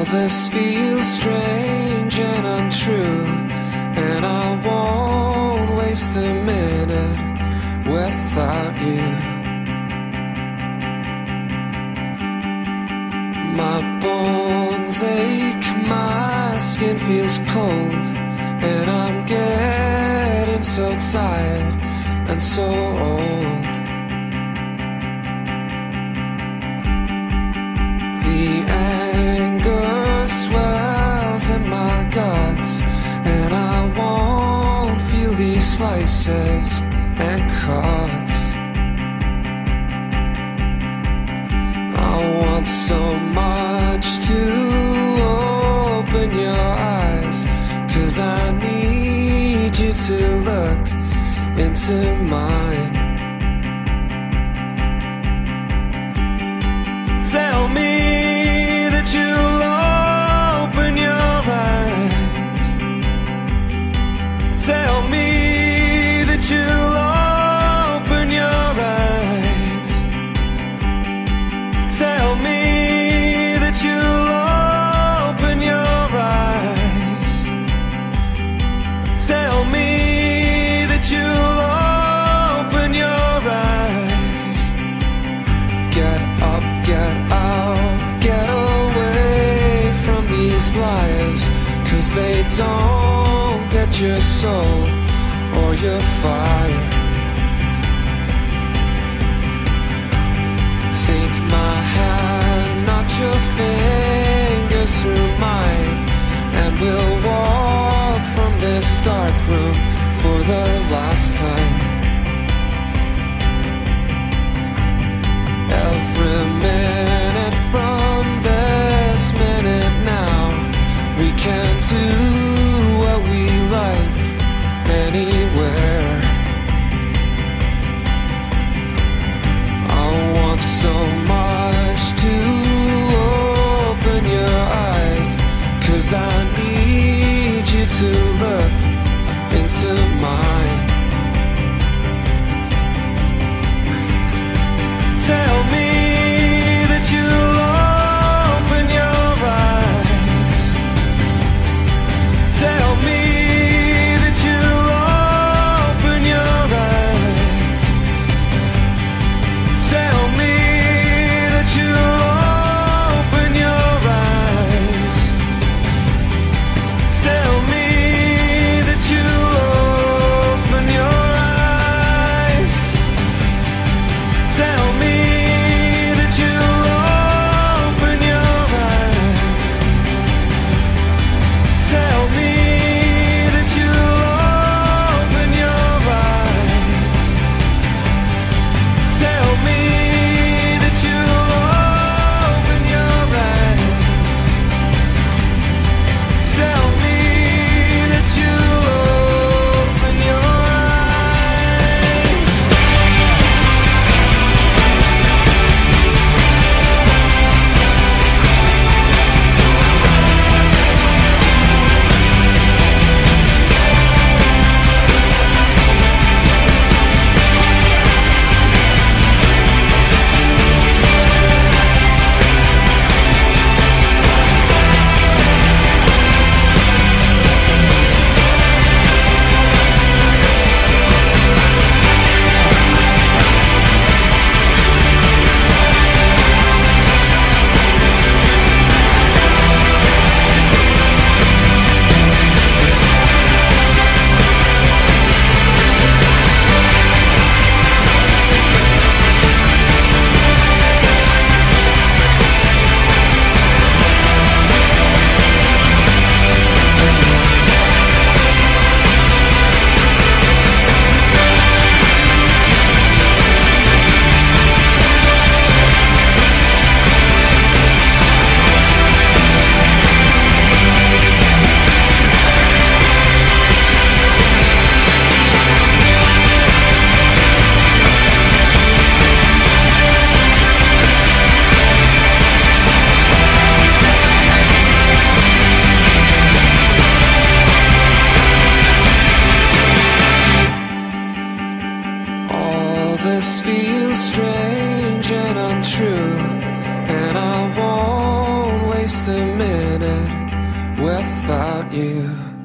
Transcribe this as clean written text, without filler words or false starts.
this feels strange and untrue, and I won't waste a minute without you. My bones ache, my skin feels cold, and I'm getting so tired and so old. The anger swells in my guts, and I won't feel these slices and cuts. I want so much to open your eyes, 'cause I need you to look into mine. Tell me that you'll open your eyes. Tell me that you'll open your eyes. Tell me that you'll open your eyes. Tell me that you'll open your eyes. Get up, get out, get away from these lies, 'cause they don't get your soul or your fire. Take my hand, not your fingers through mine, and we'll walk from this dark room for the last time. Every minute from this minute now, we can do what we like anywhere. I want so much to open your eyes, 'cause I need you to look into mine. Tell me that you'll open your eyes. Tell me that you'll open your eyes. Tell me that you'll open your eyes. Tell me that you'll open your eyes. Tell me that you'll open your eyes. Tell me that you'll open your eyes. Tell me that you'll open your eyes. Tell me that you'll open your eyes. This feels strange and untrue, and I won't waste a minute without you.